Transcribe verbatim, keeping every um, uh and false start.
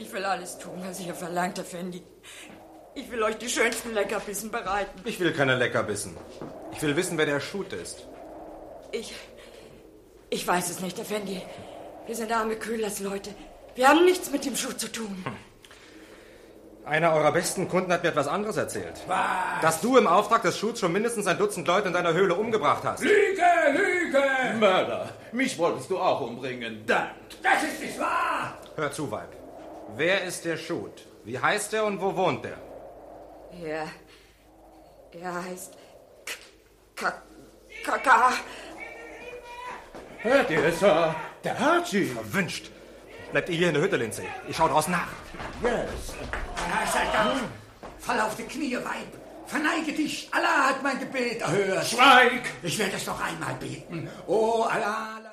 Ich will alles tun, was ihr verlangt, Effendi. Ich will euch die schönsten Leckerbissen bereiten. Ich will keine Leckerbissen. Ich will wissen, wer der Schut ist. Ich... Ich weiß es nicht, Effendi. Wir sind arme Köhlersleute. Wir haben nichts mit dem Schut zu tun. Hm. Einer eurer besten Kunden hat mir etwas anderes erzählt. Was? Dass du im Auftrag des Schuts schon mindestens ein Dutzend Leute in deiner Höhle umgebracht hast. Lüge, Lüge! Mörder, mich wolltest du auch umbringen. Dann. Das ist nicht wahr! Hör zu, Weib. Wer ist der Schut? Wie heißt er und wo wohnt er? Er... Er heißt... K... Kaka... Hört ihr, Sir? Der Haji. Verwünscht. Bleibt ihr hier in der Hütte, Lindsay. Ich schau draußen nach. Yes. Herr Sergeant, fall auf die Knie, Weib. Verneige dich. Allah hat mein Gebet erhört. Schweig! Ich werde es noch einmal beten. Oh, Allah...